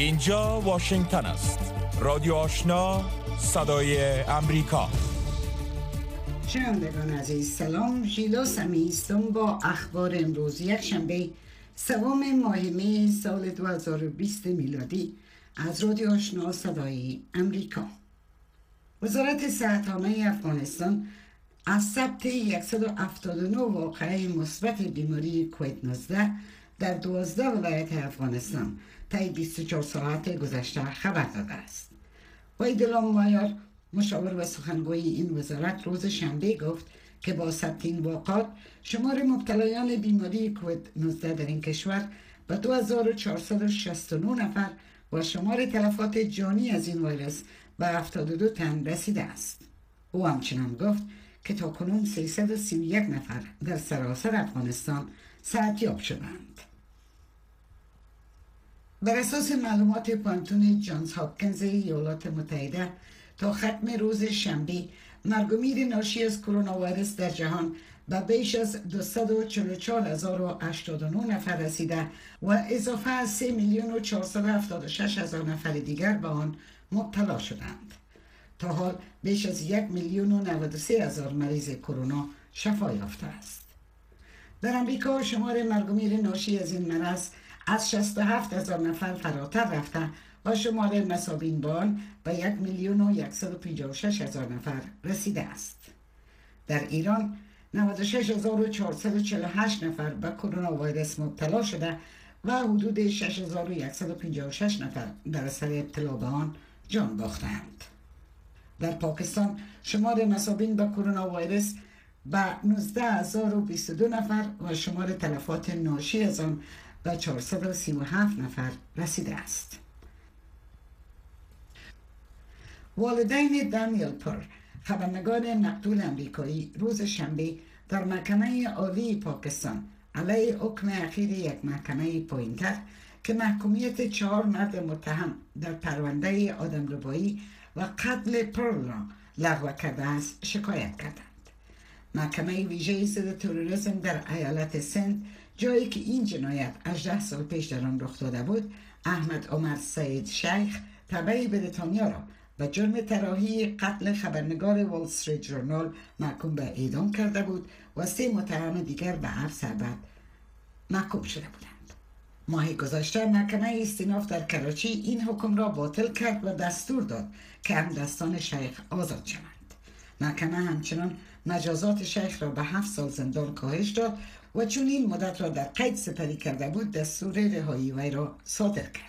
اینجا واشنگتن است. رادیو آشنا، صدای امریکا. شنوندگان عزیز، سلام. ژیلا سمی هستم با اخبار امروز یکشنبه سوم ماه می سال 2020 میلادی از رادیو آشنا صدای امریکا. وزارت صحت عامه افغانستان از ثبت 179 واقعه مثبت بیماری کووید 19 در 12 ولایت افغانستان طی 24 ساعت گذشته خبر داده است. وحیدالله مایار، مشاور و سخنگوی این وزارت، روز شنبه گفت که با ثبت این واقعات شمار مبتلایان بیماری کووید 19 در این کشور به 2469 نفر و شمار تلفات جانی از این ویروس به 72 تن رسیده است. او همچنان گفت که تاکنون 331 نفر در سراسر افغانستان صحتیاب شدند. بر اساس معلومات پانتون جانز هاپکینز ایالات متحده، تا ختم روز شنبه مرگ و میر ناشی از کرونا ویروس در جهان به بیش از 244,089 نفر رسیده و اضافه از 3,476,000 نفر دیگر به آن مبتلا شدند. تا حال بیش از 1,093,000 مریض کرونا شفا یافته است. در امریکا شمار مرگ و میر ناشی از این مرض از 67,000 نفر فراتر رفته و شمار مصابین به آن به 1,156,000 نفر رسیده است. در ایران 96,448 نفر به کرونا ویروس مبتلا شده و حدود 6,156 نفر در اثر ابتلا به آن جان باختند. در پاکستان شمار مصابین به کرونا ویروس به 19,022 نفر و شمار تلفات ناشی از آن به 437 نفر رسیده است. والدین دانیل پر، خبرنگار مقتول امریکایی، روز شنبه در محکمه عالی پاکستان علیه حکم اخیر یک محکمه پایین‌تر که محکومیت 4 مرد متهم در پرونده آدمربایی و قتل پرل را لغو کرده است شکایت کردند. محکمه ویژه ضد تروریسم در ایالت سند، جایی که این جنایت 18 سال پیش در آن رخ داده بود، احمد عمر سید شیخ، تبع بریتانیا را به جرم طراحی قتل خبرنگار وال استریت ژورنال محکوم به اعدام کرده بود و 3 متهم دیگر به حبس ابد محکوم شده بودند. ماه گذشته محکمه استیناف در کراچی این حکم را باطل کرد و دستور داد که همدستان شیخ آزاد شوند. محکمه همچنان مجازات شیخ را به 7 سال زندان کاهش داد و چون این مدت را در قید سپری کرده بود، دستور رهایی وی را صادر کرد.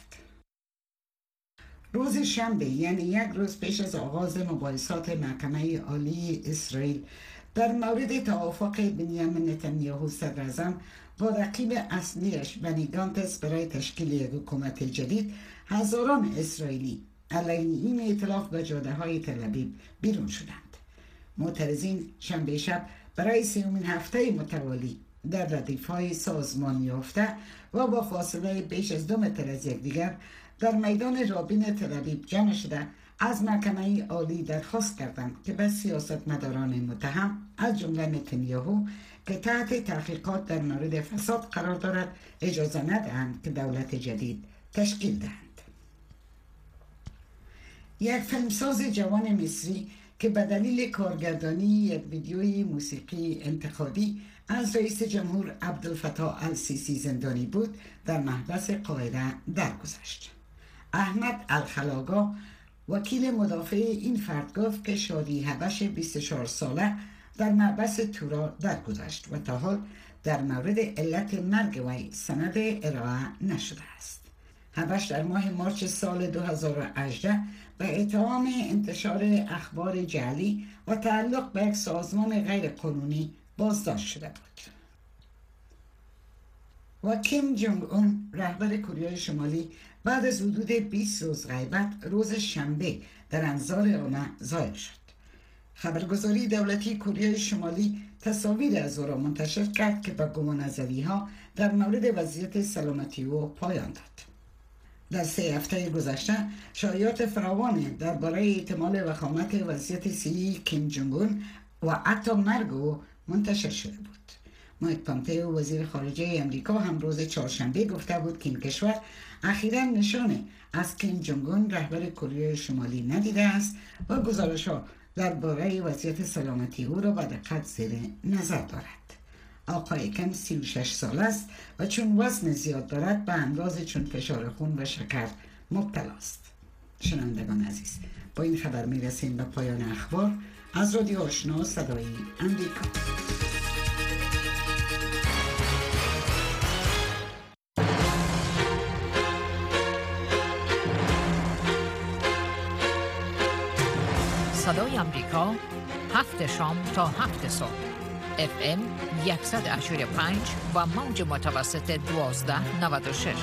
روز شنبه، یعنی یک روز پیش از آغاز مباحثات محکمه عالی اسرائیل در مورد توافق بنیامین نتانیاهو صدراعظم با رقیب اصلیش بنی گانتس برای تشکیل یک حکومت جدید، هزاران اسرائیلی علیه این ائتلاف به جاده‌های تل‌آویو بیرون شدند. معترضین شنبه شب برای 3مین هفته متوالی در ردیف‌های سازمان یافته و با فاصله بیش از 2 متر از یکدیگر در میدان رابین تل‌آویو جمع شده از محکمه عالی درخواست کردند که به سیاستمداران متهم از جمله نتانیاهو که تحت تحقیقات در مورد فساد قرار دارد اجازه ندهند که دولت جدید تشکیل دهند. یک فیلمساز جوان مصری که به دلیل کارگردانی یک ویدیوی موسیقی انتقادی از رئیس جمهور عبدالفتاح السیسی زندانی بود، در محبس قاهره درگذشت. احمد الخلاقا، وکیل مدافع این فرد، گفت که شادی حبش 24 ساله در محبس تورا درگذشت و تا حال در مورد علت مرگ وی سند ارائه نشده است. حبش در ماه مارس سال 2018 به اتهام انتشار اخبار جعلی و تعلق به یک سازمان غیر قانونی بازداشت شده بود. و کیم جونگ اون، رهبر کره شمالی، بعد از حدود 20 روز غیبت روز شنبه در انظار عامه ظاهر شد. خبرگزاری دولتی کره شمالی تصاویر از او را منتشر کرد که به گمانه‌زدی‌ها در مورد وضعیت سلامتی او پایان داد. در 3 هفته گذشته شایعات فراوانی درباره احتمال وخامت وضعیت صحی کیم جونگ اون و حتی مرگ او منتشر شده بود. مایک پامپئو وزیر خارجه امریکا هم روز چهارشنبه گفته بود که این کشور اخیراً نشانه از کیم جونگ اون رهبر کره شمالی ندیده است و گزارش‌ها درباره وضعیت سلامتی او را به دقت زیر نظر دارد. آقای کیم 36 سال است و چون وزن زیاد دارد به امراض چون فشار خون و شکر مبتلا است. شنوندگان عزیز، با این خبر میرسیم به پایان اخبار از رادیو آشنا صدای امریکا. صدای امریکا 7 شام تا 7 صبح FM 185 و موج متوسط 1296.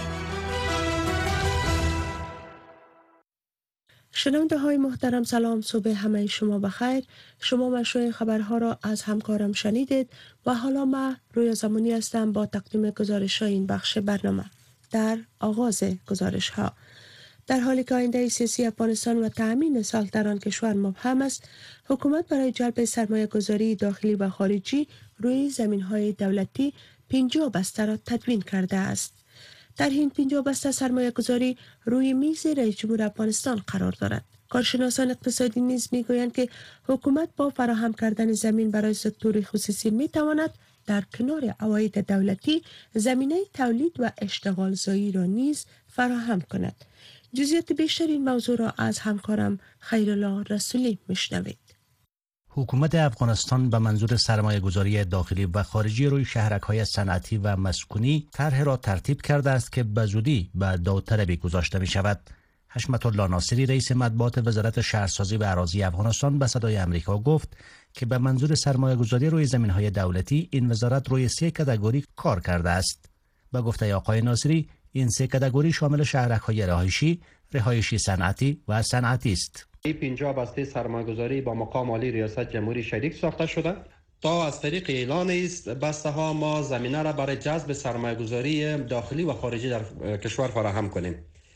شنونده های محترم سلام، صبح همه شما بخیر. شما مشروع خبرها را از همکارم شنیدید و حالا من روی زمانی هستم با تقدیم گزارش های این بخش برنامه. در آغاز گزارش ها، در حالی که آینده سیاسی افغانستان و تأمین سالم در آن کشور مبهم است، حکومت برای جلب سرمایه گذاری داخلی و خارجی روی زمین های دولتی 50 بسته را تدوین کرده است. در این 50 بسته سرمایه گذاری روی میز رئیس جمهور افغانستان قرار دارد. کارشناسان اقتصادی نیز میگویند که حکومت با فراهم کردن زمین برای سکتور خصوصی میتواند در کنار عواید دولتی زمینه تولید و اشتغال زایی را نیز فراهم کند. جزئیات بیشتر این موضوع را از همکارم خیرالله رسولی میشنوید. حکومت افغانستان به منظور سرمایه گذاری داخلی و خارجی روی شهرک‌های صنعتی و مسکونی طرح را ترتیب کرده است که به زودی به داوطلبی گذاشته می شود. حشمت الله ناصری رئیس مطبوعات وزارت شهرسازی و اراضی افغانستان به صدای امریکا گفت که به منظور سرمایه گذاری روی زمین‌های دولتی این وزارت روی 3 کاتگوری کار کرده است. به گفته آقای ناصری این 3 کاتگوری شامل شهرک‌های رهایشی صنعتی و صنعتی است. 50 بسته سرمایه‌گذاری با مقام عالی ریاست جمهوری شریک ساخته شده تا از طریق اعلان است بسته ها ما زمینه را برای جذب سرمایه‌گذاری داخلی و خارجی در کشور فراهم کنیم.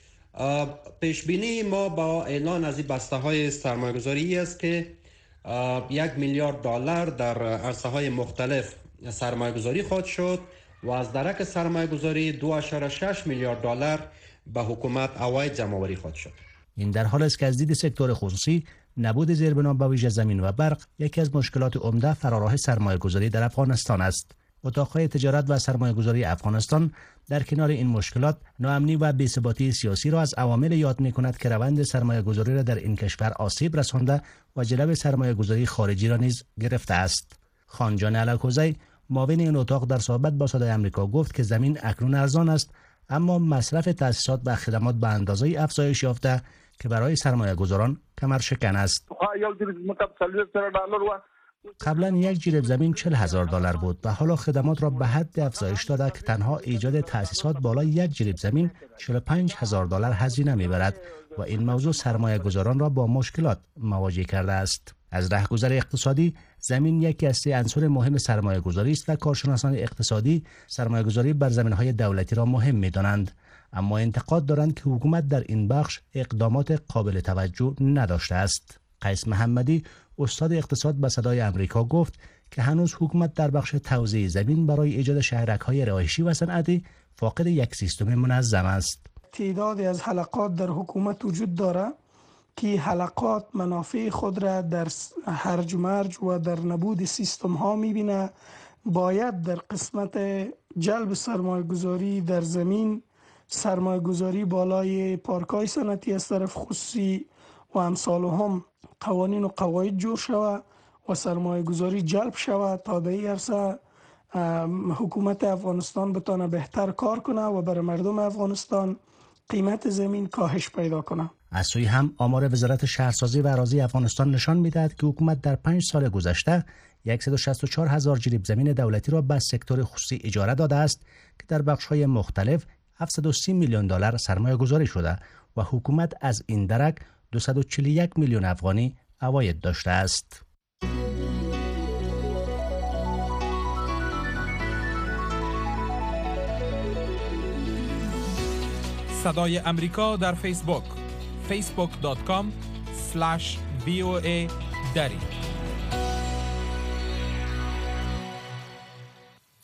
پیش بینی ما با اعلان از این بسته های سرمایه‌گذاری است که 1 میلیارد دلار در عرصه های مختلف سرمایه‌گذاری خواهد شد و از درک سرمایه‌گذاری 2.6 میلیارد دلار به حکومت عواید جمع‌آوری خواهد شد. این در حال است که از دید سکتور خصوصی نبود زیربنا به ویژه زمین و برق یکی از مشکلات عمده فراراه سرمایه‌گذاری در افغانستان است. اتاق‌های تجارت و سرمایه‌گذاری افغانستان در کنار این مشکلات ناامنی و بی‌ثباتی سیاسی را از عوامل یاد می‌کند که روند سرمایه‌گذاری را در این کشور آسیب رسانده و جلب سرمایه‌گذاری خارجی را نیز گرفته است. خانجان علکوزی معاون این اتاق در صحبت با صدای آمریکا گفت که زمین اکنون ارزان است، اما مصرف تأسیسات و خدمات به اندازه افزایش یافته که برای سرمایه گذاران کمر شکن است. قبلا یک جریب زمین 40,000 دلار بود و حالا خدمات را به حد افزایش داده که تنها ایجاد تأسیسات بالای یک جریب زمین 45,000 دلار هزینه میبرد و این موضوع سرمایه گذاران را با مشکلات مواجه کرده است. از رهگذر اقتصادی، زمین یکی از 3 عنصر مهم سرمایه گذاری است و کارشناسان اقتصادی سرمایه گذاری بر زمین های دولتی را مهم می دانند. اما انتقاد دارند که حکومت در این بخش اقدامات قابل توجه نداشته است. قیس محمدی استاد اقتصاد به صدای امریکا گفت که هنوز حکومت در بخش توزیع زمین برای ایجاد شهرک‌های رهایشی و صنعتی فاقد یک سیستم منظم است. تعدادی از حلقات در حکومت وجود دارد که حلقات منافع خود را در هرج و مرج و در نبود سیستم ها میبینه. باید در قسمت جلب سرمایه گذاری در زمین، سرمایه گذاری بالای پارکای صنعتی از طرف خصوصی و امثال هم قوانین و قواعد جور شود و سرمایه گذاری جلب شود تا در این عرصه حکومت افغانستان بتانه بهتر کار کنه و برای مردم افغانستان قیمت زمین کاهش پیدا کنه. از سوی هم آمار وزارت شهرسازی و اراضی افغانستان نشان می‌دهد که حکومت در 5 سال گذشته 164,000 جریب زمین دولتی را به سکتور خصوصی اجاره داده است که در بخش‌های مختلف 730 میلیون دلار سرمایه گذاری شده و حکومت از این درک 241 میلیون افغانی عواید داشته است. صدای امریکا در فیسبوک facebook.com/VOA دری.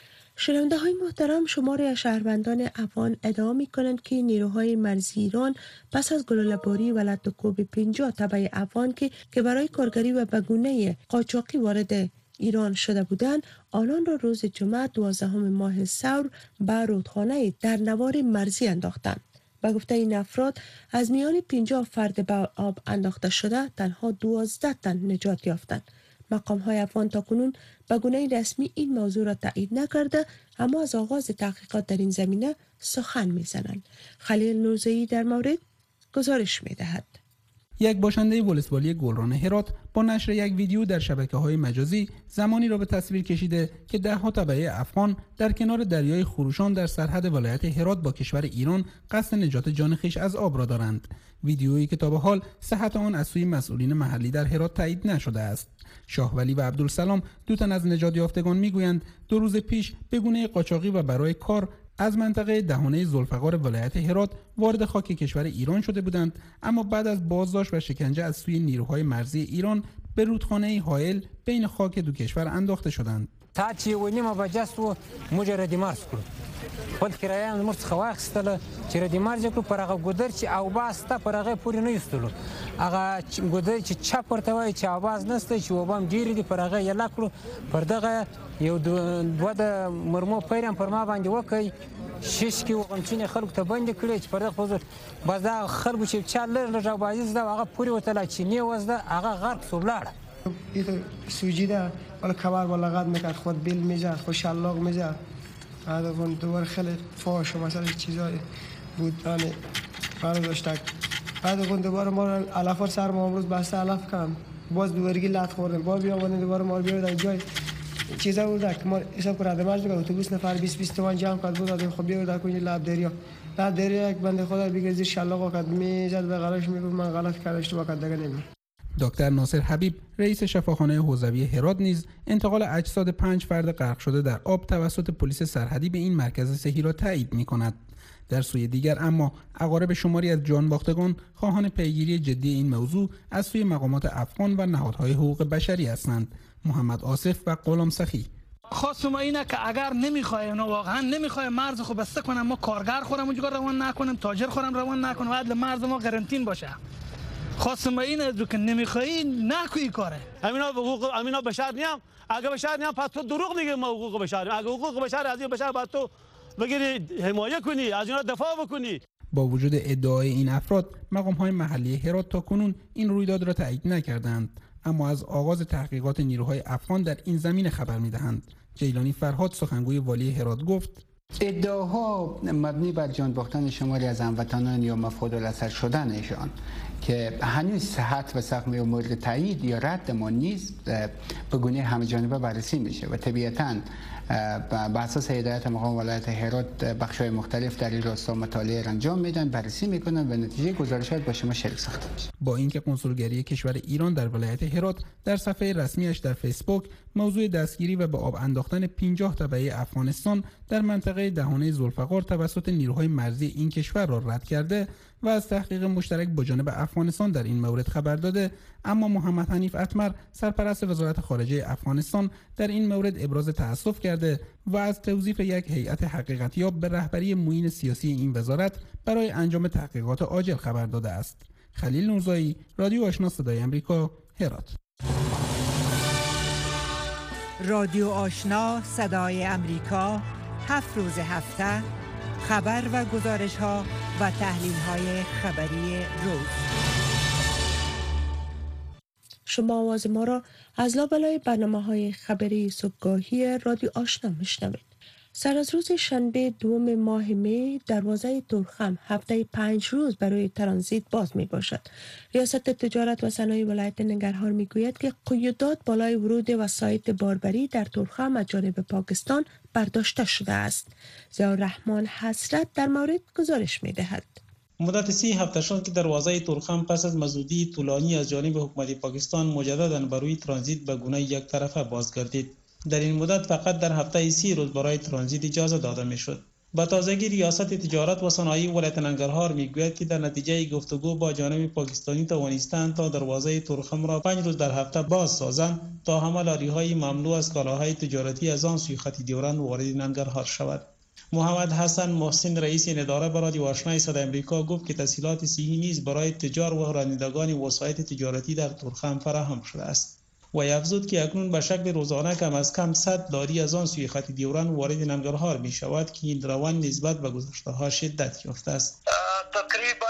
شنونده های محترم، شماری از شهروندان افغان ادعا می کنند که نیروهای مرزی ایران پس از گلوله‌باری و لطوکوب 50 تبع افغان که برای کارگری و به گونه قاچاقی وارد ایران شده بودند، آنان را روز جمعه 12 ماه ثور به رودخانه در نوار مرزی انداختند. به گفته این افراد، از میان 50 فرد به آب انداخته شده تنها 12 تن نجات یافتند. مقام‌های افغان تاکنون به گونه رسمی این موضوع را تایید نکرده، اما از آغاز تحقیقات در این زمینه سخن می‌زنند. خلیل نورزئی در مورد گزارش می‌دهد. یک باشنده ولسوالی گلران هرات با نشر یک ویدیو در شبکه‌های مجازی زمانی را به تصویر کشیده که ده‌ها تبعه افغان در کنار دریای خروشان در سرحد ولایت هرات با کشور ایران قصد نجات جان خویش از آب را دارند. ویدیویی که تا به حال صحت آن از سوی مسئولین محلی در هرات تایید نشده است. شاهولی و عبدالسلام، دو تن از نجات یافتگان، میگویند 2 روز پیش به گونه قاچاقی و برای کار از منطقه دهانه ذوالفقار ولایت هرات وارد خاک کشور ایران شده بودند، اما بعد از بازداشت و شکنجه از سوی نیروهای مرزی ایران به رودخانه حائل بین خاک دو کشور انداخته شدند. تاچی و نیمه بجاست و مجرد مارس کرد. خود کرایان مرد خواهستل چرا دیمارج کرد پرگه گودر چی آواستا پرگه پوری نیستلو. اگه گودر چی چپ پرتوای چی آواز نسته چی وبام گیری دی پرگه یلا کرد پردگه یو دواد مرمو پیرم پرما باندې وکي شش کی وقمچینه خلق ته باندې کړي چې پرده خو بازار خلق چې چال لږه بازیز دا هغه پوری وتلا چې نه وزده هغه غرق سوبلاړه این سوجیده ولی کبار بالا قد میکرد خود بیل میزد خود شلاق میزد بعد اون دوباره خیلی فاش و مثلا چیزای بود آنی فرا داشتک بعد اون دوباره ما علفار سر ما امروز بسته علف کردم باز دوباره لط خوردم باز بیامدن دوباره ما بیارن جای چیزا بود که ما حساب کرده ماج دیگه اتوبوس نفر 20 تومن جمع کرد بود دادیم خب بیار در کنج لب دریا یک بنده خدا بگیر زیر شلاق کرد میزد به غلش میگفت من غلط کردم اشتباه کردم نمی. دکتر ناصر حبیب رئیس شفاخانه حوزوی هرات نیز انتقال اجساد 5 فرد غرق شده در آب توسط پلیس سرحدی به این مرکز صحی را تایید می‌کند. در سوی دیگر اما اقارب شماری از جان باختگان خواهان پیگیری جدی این موضوع از سوی مقامات افغان و نهادهای حقوق بشری هستند. محمد آصف و غلام سخی. خواستم اینه که اگر نمیخوایم نه واقعا نمیخوایم مرز خو بسته کنم ما کارگر خورم اونجا روان نکنیم تاجر خورم روان نکنیم بعد مرز ما قرنطین باشه. خواستم این از که نمیخوای نکنی کاره. امینا بشر نیم اگه بشر نیم پس تو دروغ میگی ما حقوق بشر اگه حقوق بشر از این بشر بعد تو بگیری حمایت کنی از اینا دفاع بکنی. با وجود ادعای این افراد مقام‌های محلی هرات تاکنون این رویداد را تایید نکردند، اما از آغاز تحقیقات نیروهای افغان در این زمینه خبر می‌دهند. جیلانی فرهاد سخنگوی والی هرات گفت ادعاها مبنی بر جان باختن شماری از هموطنان یا مفقود الاثر شدنشان که هنوز صحت و سقم یا مورد تایید یا رد ما نیست به گونه همه‌جانبه بررسی میشه و طبیعتاً بر اساس هدایت مقام ولایت هرات بخش‌های مختلف در این راستا مطالعه انجام میدن، بررسی میکنن و نتیجه گزارشات با شما شریک ساخته میشه. با اینکه کنسولگری کشور ایران در ولایت هرات در صفحه رسمیش در فیسبوک موضوع دستگیری و به آب انداختن 50 تبعه افغانستان در منطقه دهانه ذوالفقار توسط نیروهای مرزی این کشور را رد کرده و از تحقیق مشترک با جانب افغانستان در این مورد خبر داده، اما محمد حنیف اتمر سرپرست وزارت خارجه افغانستان در این مورد ابراز تأسف کرده و از توظیف یک هیئت حقیقتیاب به رهبری معین سیاسی این وزارت برای انجام تحقیقات عاجل خبر داده است. خلیل نورزایی، رادیو آشنا صدای امریکا، هرات. رادیو آشنا صدای امریکا، 7 روز هفته خبر و گزارش ها و تحلیل های خبری روز. شما آواز ما را از لابلای برنامه‌های خبری صبحگاهی رادیو آشنا میشنوید. سر از روز شنبه 2 ماه می دروازه تورخم هفته 5 روز برای ترانزیت باز می باشد. ریاست تجارت و صنایع ولایت ننگرهار می گوید که قیودات بالای ورود وسایط باربری در تورخم از جانب پاکستان برداشته شده است. ضیاءالرحمن حسرت در مورد گزارش می دهد. مدت 30 هفته شد که دروازه تورخم پس از مزودی طولانی از جانب حکومت پاکستان مجددا برای ترانزیت به گونه یک طرفه باز گردید. در این مدت فقط در هفته 30 روز برای ترانزیت اجازه داده می شد. با تازگی ریاست تجارت و صنایع ولایت ننگرهار میگوید که در نتیجه گفتگو با جانب پاکستانی توانستند تا دروازه تورخم را 5 روز در هفته باز سازند تا همه لاری‌های مملو از کالاهای تجارتی از آن سوی خط دیورند وارد ننگرهار شود. محمد حسن محسن رئیس این اداره به رادیو آشنای صدای امریکا گفت که تسهیلات صحی نیز برای تجار و رانندگان وسایط تجارتی در تورخم فراهم شده است و افزود که اکنون به شکل روزانه کم از کم 100 لاری از آن سوی خط دیوران وارد ننگرهار می شود که این روند نسبت به گذشته ها شدت یافته است. تقریبا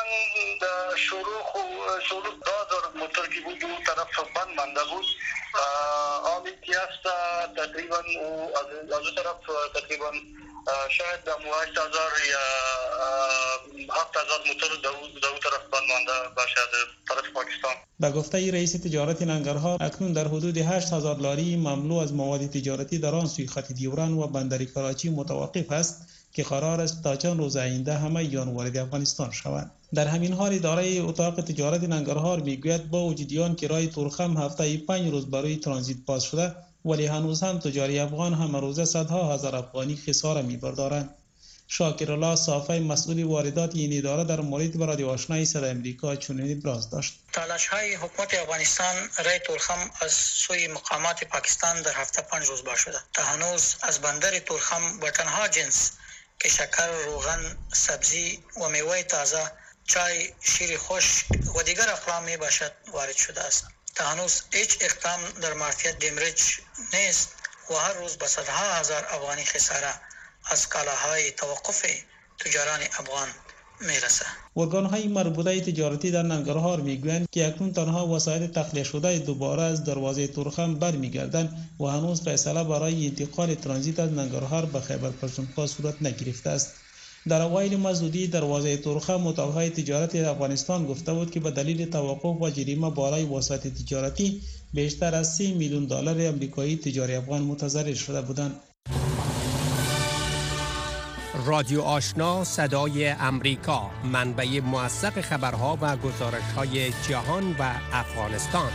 شروع 2000 موتور که بود اون طرف بند مانده بود. آبی که است تقریبا از اون طرف تقریبا شاید 8000 یا 7000 موتور در اون طرف بند مانده باشه از طرف پاکستان. به گفته رئیس تجارت ننگرهار اکنون در حدود 8000 لاری مملو از مواد تجارتی در آن سوی خط دیوران و بندر کراچی متوقف است که قرار است تا چند روز آینده همه آن وارد افغانستان شوند. در همین حال اداره اتاق تجارت ننگرهار میگوید با وجود آن کرای تورخم هفته 5 روز برای ترانزیت باز شده ولی هنوز هم تجاری افغان هم روزه صدها هزار افغانی خساره می‌بردارند. شاکر الله صافی مسئول واردات این اداره در مورد به رادیو آشنای صدای امریکا چنین ابراز داشت. تلاش‌های حکومت افغانستان رای تورخم از سوی مقامات پاکستان در هفته 5 روز باز شده. تا هنوز از بندر تورخم به تنها جنس که شکر، روغن، سبزی و میوه تازه، چای، شیر خشک و دیگر اقلام می باشد وارد شده است. تا هنوز هیچ اقدام در معافیت دمرج نیست و هر روز به صدها هزار افغانی خساره از کالاهای توقف تجاران افغان میرسه. ارگان‌های مربوطه تجارتی در ننگرهار میگویند که اکنون تنها وسایل تخلیه شده دوباره از دروازه تورخم برمیگردند و هنوز فیصله برای انتقال ترانزیت از ننگرهار به خیبر پختونخوا صورت نگرفته است. در اوایل مزدودی دروازه تورخم اتاق‌های تجارت افغانستان گفته بود که به دلیل توقف و جریمه بالای وسایط تجارتی بیشتر از 30 میلیون دلار آمریکایی تجاری افغان متضرر شده بودند. رادیو آشنا صدای امریکا، منبع موثق خبرها و گزارش‌های جهان و افغانستان.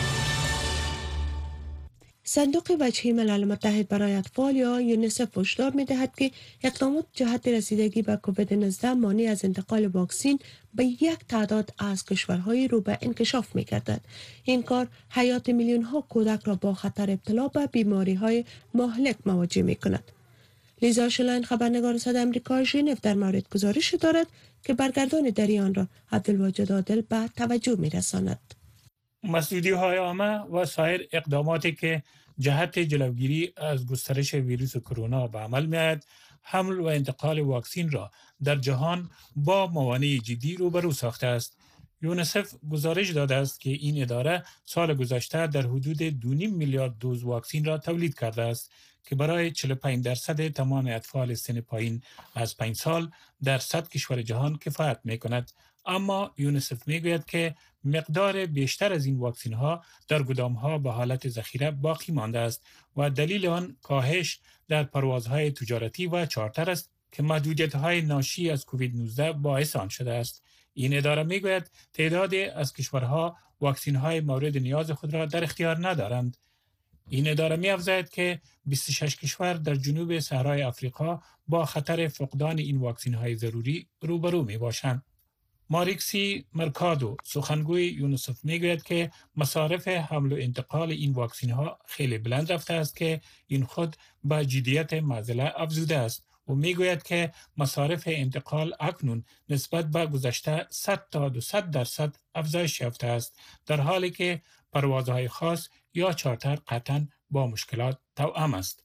صندوق وجهی ملل متحد برای اطفال یا یونیسف هشدار می‌دهد که اقدامات جهت رسیدگی به کووید 19 مانع از انتقال واکسن به یک تعداد از کشورهای رو به انکشاف می‌گردد. این کار حیات میلیون‌ها کودک را با خطر ابتلا به بیماری‌های مهلک مواجه می‌کند. لیزا شلاین خبرنگار صدای امریکا ژنو در مورد گزارش دارد که برگردان در آن را عبدالواجد عادل به توجه می‌رساند. مسدودی‌های عامه و سایر اقداماتی که جهت جلوگیری از گسترش ویروس کرونا به عمل می‌آید، حمل و انتقال واکسن را در جهان با موانع جدی روبرو ساخته است. یونیسف گزارش داده است که این اداره سال گذشته در حدود 2.5 میلیارد دوز واکسن را تولید کرده است که برای 45% تمام اطفال سن پایین از 5 سال در 100 کشور جهان کفایت می‌کند. اما یونیسف میگوید که مقدار بیشتر از این واکسن ها در گدام ها به حالت ذخیره باقی مانده است و دلیل آن کاهش در پروازهای تجارتی و چارتر است که محدودیت های ناشی از کووید 19 باعث آن شده است. این اداره میگوید تعدادی از کشورها واکسن های مورد نیاز خود را در اختیار ندارند. این اداره می‌افزاید که 26 کشور در جنوب صحرای آفریقا با خطر فقدان این واکسن های ضروری روبرو میباشند. ماریکسی مرکادو سخنگوی یونیسف میگوید که مصارف حمل و انتقال این واکسن ها خیلی بلند رفته است که این خود به جدیت معضله افزوده است و میگوید که مصارف انتقال اکنون نسبت به گذشته 100 تا 200% افزایش یافته است، در حالی که پروازهای خاص یا چارتر قطعاً با مشکلات توأم است.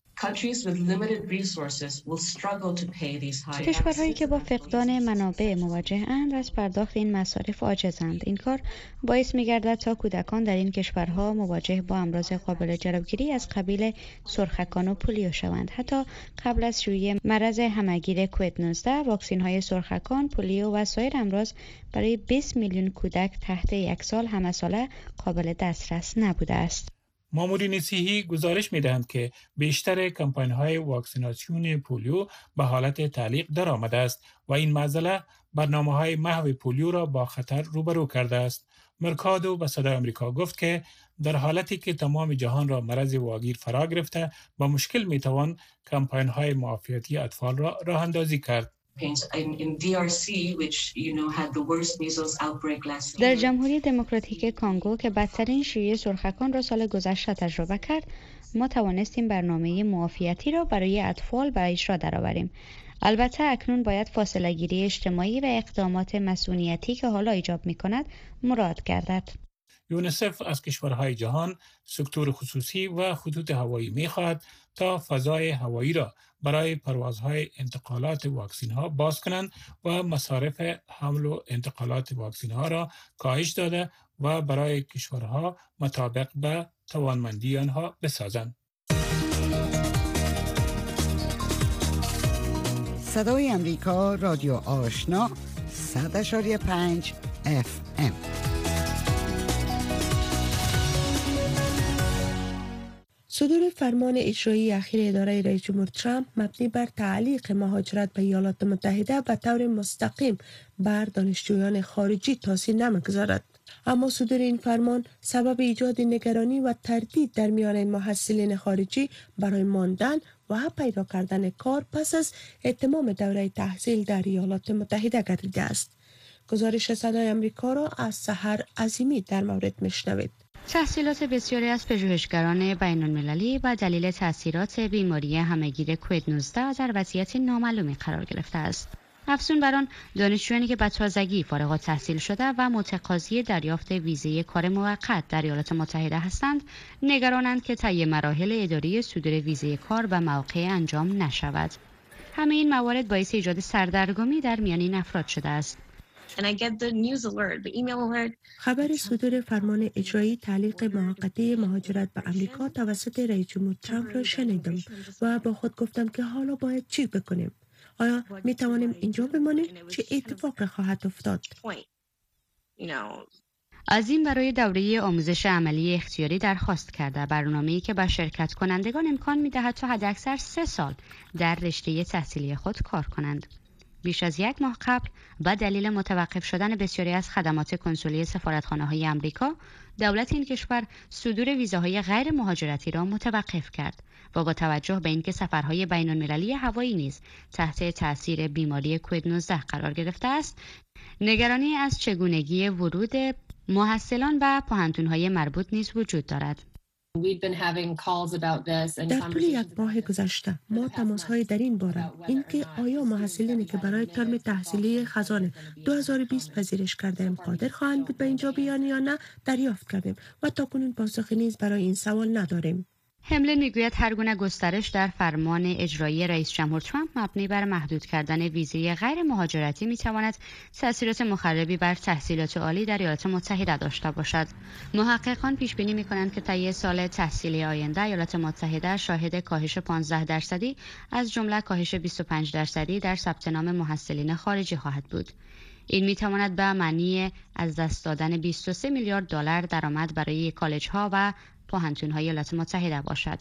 کشورهایی که با فقدان منابع مواجه‌اند از پرداخت این مصارف عاجزند. این کار باعث می‌گردد تا کودکان در این کشورها مواجه با امراض قابل جلوگیری از قبیل سرخکان و پولیو شوند. حتی قبل از شیوع مرض همه‌گیر کووید 19 واکسن‌های سرخکان، پولیو و سایر امراض برای 20 میلیون کودک تحت 1 سال همه‌ساله قابل دسترس نبوده است. مامورین صحی گزارش می‌دهند که بیشتر کمپاین‌های واکسیناسیون پولیو به حالت تعلیق درآمده است و این معضله برنامه‌های محو پولیو را با خطر روبرو کرده است. مرکادو به صدای آمریکا گفت که در حالتی که تمام جهان را مرض واگیر فرا گرفته، با مشکل میتوان کمپاین‌های معافیتی اطفال را راه اندازی کرد. در جمهوری دموکراتیک کانگو که بدترین شیوع سرخکان را سال گذشته تجربه کرد، ما توانستیم برنامه معافیتی را برای اطفال به اجرا درآوریم. البته اکنون باید فاصله گیری اجتماعی و اقدامات مسئولیتی که حالا ایجاب می‌کند مراعات گردد. یونیسف از کشورهای جهان سکتور خصوصی و خطوط هوایی می‌خواهد تا فضای هوایی را برای پروازهای انتقالات واکسین‌ها باز کنند و مصارف حمل و انتقالات واکسین‌ها را کاهش داده و برای کشورها مطابق به توانمندی آنها بسازند. صدای امریکا رادیو آشنا 100.5 FM. صدور فرمان اجرایی اخیر اداره رئیس جمهور ترامپ مبنی بر تعلیق مهاجرت به ایالات متحده به طور مستقیم بر دانشجویان خارجی تاثیر نمی‌گذارد. اما صدور این فرمان سبب ایجاد نگرانی و تردید در میان محصلین خارجی برای ماندن و پیدا کردن کار پس از اتمام دوره تحصیل در ایالات متحده گردیده است. گزارش صدای آمریکا را از سحر عظیمی در مورد میشنوید. تحصیلات بسیاری از پژوهشگران بین‌المللی به دلیل تأثیرات بیماری همه‌گیر کووید-19 در وضعیت نامعلومی قرار گرفته است. افزون بر آن، دانشجویانی که به تازگی فارغ التحصیل شده و متقاضی دریافت ویزه کار موقت در ایالات متحده هستند، نگرانند که طی مراحل اداری صدور ویزه کار به موقع انجام نشود. همه این موارد باعث ایجاد سردرگمی در میان این افراد شده است. خبر صدور فرمان اجرایی تعلیق موقتی مهاجرت به آمریکا توسط رئیس جمهور ترامپ را شنیدم و با خود گفتم که حالا باید چی بکنیم؟ آیا می توانیم اینجا بمانیم؟ چه اتفاقی خواهد افتاد؟ عظیم برای دوره آموزش عملی اختیاری درخواست کرده، برنامه‌ای که به شرکت کنندگان امکان می‌دهد تا حداکثر 3 سال در رشته تحصیلی خود کار کنند. بیش از 1 ماه قبل با دلیل متوقف شدن بسیاری از خدمات کنسولی سفارتخانه‌های آمریکا، دولت این کشور صدور ویزاهای غیر مهاجرتی را متوقف کرد و با توجه به اینکه سفرهای بین‌المللی هوایی نیز تحت تأثیر بیماری کووید-19 قرار گرفته است، نگرانی از چگونگی ورود محصلان و پوهنتون‌های مربوط نیز وجود دارد. در طول 1 ماه گذشته ما تماس‌های در این باره اینکه آیا محصلینی که برای ترم تحصیلی خزان 2020 پذیرش کرده‌ایم قادر خواهند بود به اینجا بیان یا نه دریافت کردیم و تاکنون پاسخی نیز برای این سوال نداریم. هملن میگوید هر گونه گسترش در فرمان اجرایی رئیس جمهور ترامپ مبنی بر محدود کردن ویزه غیر مهاجرتی میتواند تأثیرات مخربی بر تحصیلات عالی در ایالات متحده داشته باشد. محققان پیش بینی میکنند که طی سال تحصیلی آینده ایالات متحده شاهد کاهش 15% از جمله کاهش 25% در ثبت نام محصلین خارجی خواهد بود. این میتواند به معنی از دست دادن 23 میلیارد دلار درآمد برای کالج‌ها و پوهنتون‌های ایالات متحده باشد.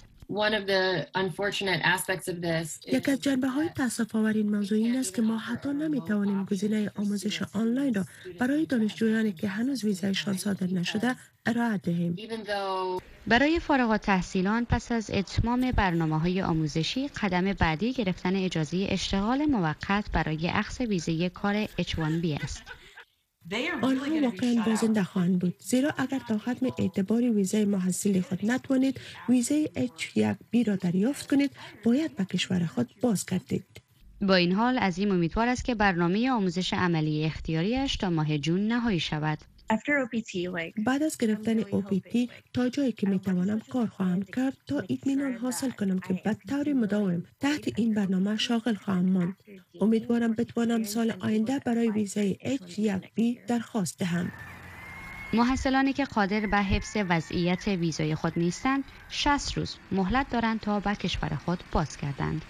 یک از جنبه‌های تأسف‌آور این موضوع این است که ما حتی نمی‌توانیم گزینه آموزش آنلاین را برای دانشجویانی که هنوز ویزایشان صادر نشده ارائه دهیم. برای فارغ التحصیلان پس از اتمام برنامه‌های آموزشی، قدم بعدی گرفتن اجازه اشتغال موقت برای اخذ ویزه کار H1B است. آنها واقعا بازنده خواهند بود، زیرا اگر تا ختم اعتبار ویزه محصل خود نتوانید ویزه H1B را دریافت کنید، باید به کشور خود بازگردید. با این حال عظیم امیدوار است که برنامه آموزش عملی اختیاریش تا ماه جون نهایی شود. بعد از گرفتن OPT تا جایی که میتوانم کار خواهم کرد تا اطمینان حاصل کنم که به طور مداوم تحت این برنامه شاغل خواهم ماند. امیدوارم بتوانم سال آینده برای ویزای H1B درخواست دهم. محصلانی که قادر به حفظ وضعیت ویزای خود نیستند 60 روز مهلت دارند تا به کشور خود بازگردند.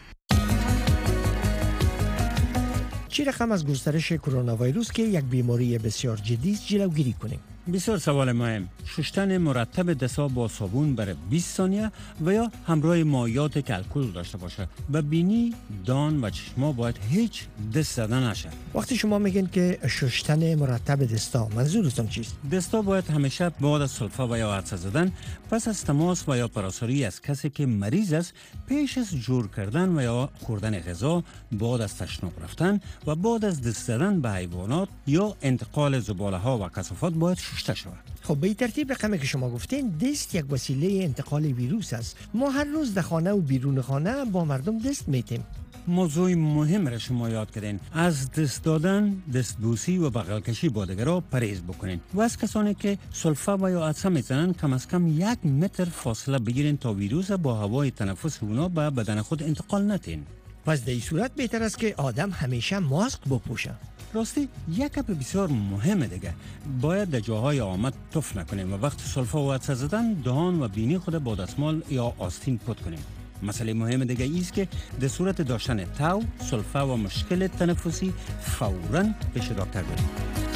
چه رقم از گسترش کرونا ویروس که یک بیماری بسیار جدی است جلوگیری کنیم؟ بسیار سوال مهم. شستن مرتب دست‌ها با صابون برای 20 ثانیه و یا همراه مایعات که الکل داشته باشه. و بینی، دان و چشما باید هیچ دست زدن نشه. وقتی شما میگین که شستن مرتب دستا، منظورتون چیست؟ دستا باید همیشه بعد از سلفه و یا عطسه زدن پس از تماس و یا پراساری از کسی که مریض است پیش از جور کردن و یا خوردن غذا، بعد از تشناب رفتن و بعد از دست زدن به حیوانات یا انتقال زباله ها و کثافات باید شسته شود. خب به این ترتیب رقمی که شما گفتین دست یک وسیله انتقال ویروس است. ما هر روز در خانه و بیرون خانه با مردم دست میتیم. موضوع مهم را شما یاد کردین. از دست دادن، دستبوسی و بغل کشی با دیگران پرهیز بکنین و از کسانی که سلفه و یا عطسه میزنن کم از کم 1 متر فاصله بگیرین تا ویروس با هوای تنفس اونا به بدن خود انتقال ندین. پس در این صورت بهتر است که آدم همیشه ماسک بپوشه. راستی یک گپ بسیار مهمه دیگه، باید در جاهای آمد تف نکنیم و وقت سلفه و عطسه زدن دهان و بینی خود با دستمال یا آستین پاک کنیم. مسئله مهم دیگه ایست که در صورت داشتن تاو، سلفه و مشکل تنفسی فوراً پیش دکتر بریم.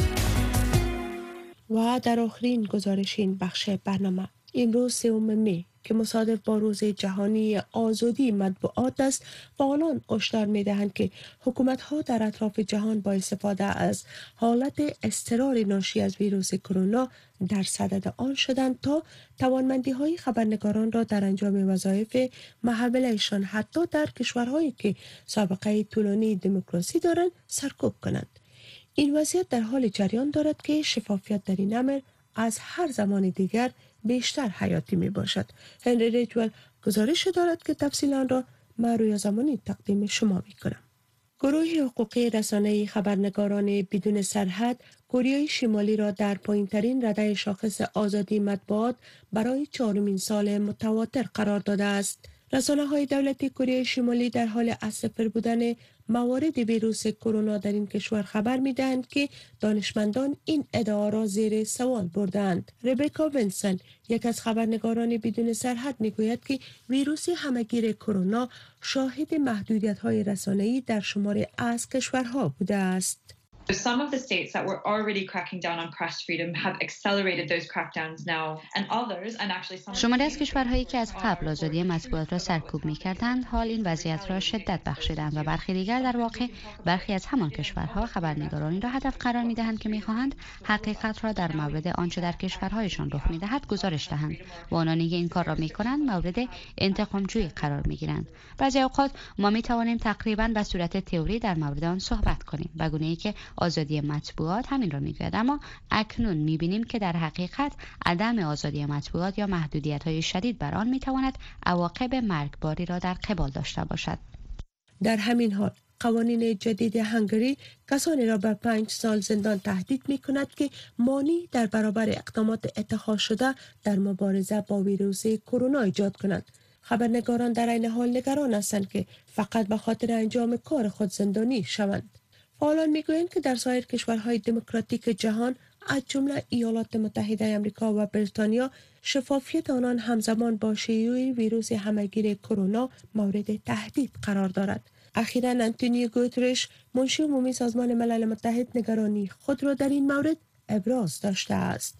و در آخرین گزارش این بخش برنامه، امروز 3 می که مصادف با روز جهانی آزادی مطبوعات است، فعالان هشدار می‌دهند که حکومت‌ها در اطراف جهان با استفاده از حالت اضطرار ناشی از ویروس کرونا در صدد آن شدند تا توانمندی‌های خبرنگاران را در انجام وظایف محورشان حتی در کشورهایی که سابقه طولانی دموکراسی دارند سرکوب کنند. این وضعیت در حال جریان دارد که شفافیت در این امر از هر زمان دیگر بیشتر حیاتی می باشد. هنری ریجول گزارش دارد که تفصیل آن را من رویا زمانی تقدیم شما می کنم. گروه حقوقی رسانه خبرنگاران بدون سرحد کره شمالی را در پایین‌ترین رده شاخص آزادی مطبوعات برای 4مین سال متواتر قرار داده است. رسانه‌های دولتی کره شمالی در حال از صفر بودن موارد ویروس کرونا در این کشور خبر می‌دهند که دانشمندان این ادعا را زیر سوال بردند. ربکا وینسن، یک از خبرنگاران بدون سرحد، می‌گوید که ویروس همه‌گیر کرونا شاهد محدودیت‌های رسانه‌ای در شماری از کشورها بوده است. Some of the states that were already cracking down on press freedom have accelerated those crackdowns now, and others, and actually some. شماری از کشورهایی که از قبل آزادی مطبوعات را سرکوب می‌کردند، حال این وضعیت را شدت بخشیدند و برخی دیگر در واقع برخی از همان کشورها خبرنگارانی را هدف قرار می‌دهند که می‌خواهند حقیقت را در مورد آنچه در کشورهایشان رخ می‌دهد گزارش دهند و آنانی که این کار را می‌کنند مورد انتقام‌جویی قرار می‌گیرند. بعضی اوقات ما می‌توانیم تقریباً به صورت تئوری در مورد آن صحبت کنیم، به گونه‌ای که آزادی مطبوعات همین را میگوید، اما اکنون میبینیم که در حقیقت عدم آزادی مطبوعات یا محدودیت‌های شدید بر آن میتواند عواقب مرگباری را در قبال داشته باشد. در همین حال قوانین جدید هنگری کسانی را به 5 سال زندان تهدید می‌کند که مانع در برابر اقدامات اتخاذ شده در مبارزه با ویروس کرونا ایجاد کنند. خبرنگاران در این حال نگران هستند که فقط به خاطر انجام کار خود زندانی شوند. فعالان میگویند که در سایر کشورهای دموکراتیک جهان از جمله ایالات متحده آمریکا و بریتانیا شفافیت آنان همزمان با شیوع ویروس همه‌گیر کرونا مورد تهدید قرار دارد. اخیراً آنتونیو گوترش، منشی عمومی سازمان ملل متحد، نگرانی خود را در این مورد ابراز داشته است.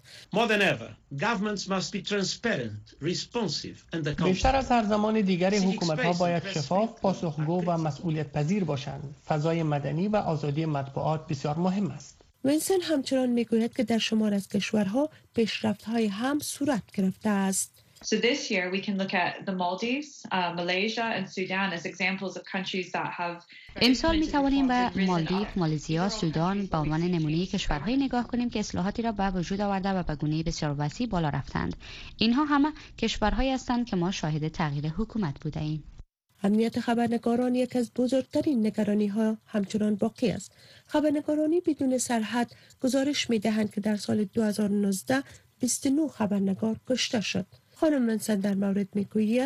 بیشتر از هر زمان دیگری حکومت‌ها باید شفاف، پاسخگو و مسئولیت پذیر باشند. فضای مدنی و آزادی مطبوعات بسیار مهم است. وینسن همچنان میگوید که در شمار از کشورها پیشرفت‌های هم صورت گرفته است. So this year we can look at the Maldives, Malaysia and Sudan as examples of countries that have. امسال می توانیم به مالدیو، مالزیا، سودان به عنوان نمونه کشورهایی نگاه کنیم که اصلاحاتی را به وجود آورده و به گونه بسیار وسیع بالا رفتند. اینها همه کشورهایی هستند که ما شاهد تغییر حکومت بوده ایم. امنیت خبرنگاران یک از بزرگترین نگرانی‌ها همچنان باقی است. خبرنگارانی بدون سرحد گزارش می‌دهند که در سال 2019 29 خبرنگار کشته شد. خانم منسن در مورد میگوید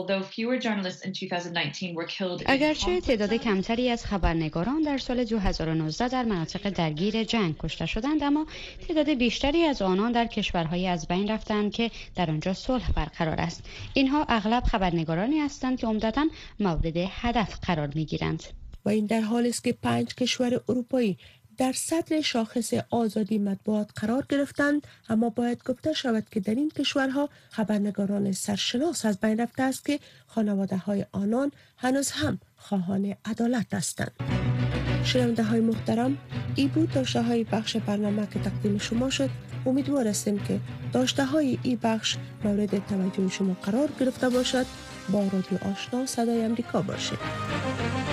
اگرچه تعداد کمتری از خبرنگاران در سال 2019 در مناطق درگیر جنگ کشته شدند، اما تعداد بیشتری از آنان در کشورهایی از بین رفتند که در آنجا صلح برقرار است. اینها اغلب خبرنگارانی هستند که عمدتاً مورد هدف قرار میگیرند. و این در حالی است که 5 کشور اروپایی در صدر شاخص آزادی مطبوعات قرار گرفتند، اما باید گفته شود که در این کشورها خبرنگاران سرشناس از بین رفته است که خانواده های آنان هنوز هم خواهان عدالت هستند. شنونده های محترم، ای بود داشته های بخش برنامه که تقدیم شما شد. امیدوار هستیم که داشته های ای بخش مورد توجه شما قرار گرفته باشد. با رادیو آشنا صدای امریکا باشید.